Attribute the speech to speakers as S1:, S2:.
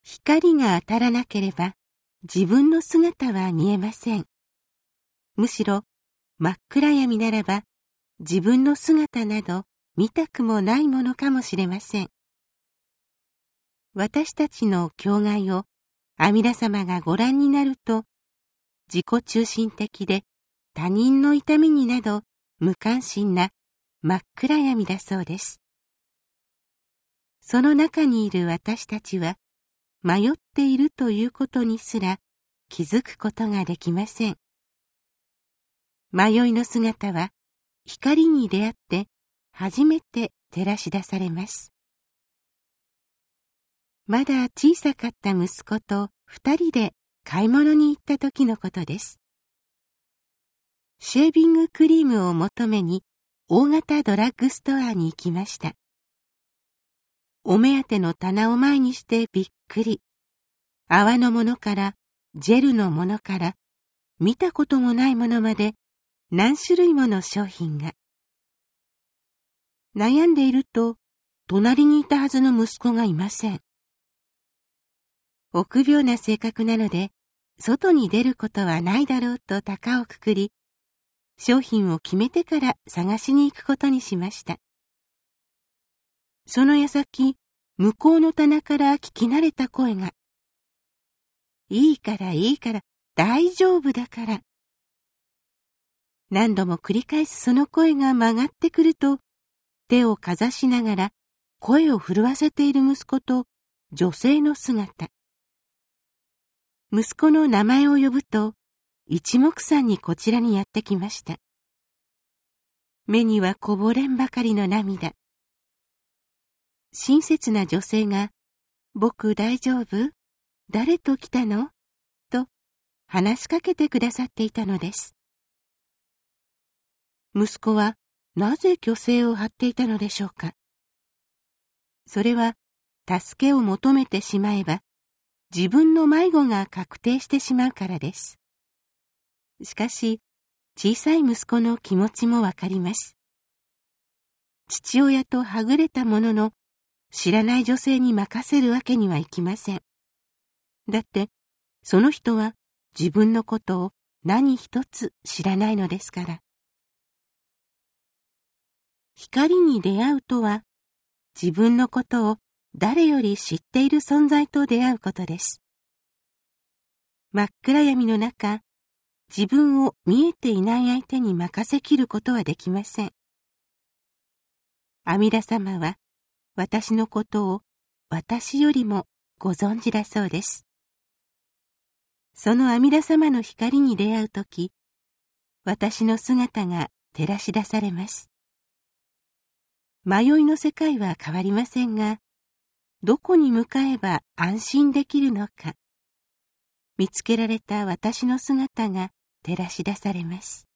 S1: 光が当たらなければ自分の姿は見えません。むしろ真っ暗闇ならば自分の姿など見たくもないものかもしれません。私たちの境涯を阿弥陀様がご覧になると、自己中心的で他人の痛みになど無関心な真っ暗闇だそうです。その中にいる私たちは迷っているということにすら気づくことができません。迷いの姿は光に出会って初めて照らし出されます。まだ小さかった息子と2人で買い物に行った時のことです。シェービングクリームを求めに大型ドラッグストアに行きました。お目当ての棚を前にしてびっくり。泡のものからジェルのものから見たこともないものまで何種類もの商品が。悩んでいると隣にいたはずの息子がいません。臆病な性格なので外に出ることはないだろうと高をくくり、商品を決めてから探しに行くことにしました。その矢先、向こうの棚から聞き慣れた声が、いいからいいから、大丈夫だから。何度も繰り返すその声が曲がってくると、手をかざしながら声を震わせている息子と女性の姿。息子の名前を呼ぶと、一目散にこちらにやってきました。目にはこぼれんばかりの涙。親切な女性が、僕大丈夫？誰と来たの？と話しかけてくださっていたのです。息子はなぜ虚勢を張っていたのでしょうか。それは助けを求めてしまえば自分の迷子が確定してしまうからです。しかし小さい息子の気持ちもわかります。父親とはぐれたものの知らない女性に任せるわけにはいきません。だってその人は自分のことを何一つ知らないのですから。光に出会うとは、自分のことを誰より知っている存在と出会うことです。真っ暗闇の中、自分を見えていない相手に任せきることはできません。阿弥陀様は、私のことを私よりもご存知だそうです。その阿弥陀様の光に出会うとき、私の姿が照らし出されます。迷いの世界は変わりませんが、どこに向かえば安心できるのか、見つけられた私の姿が照らし出されます。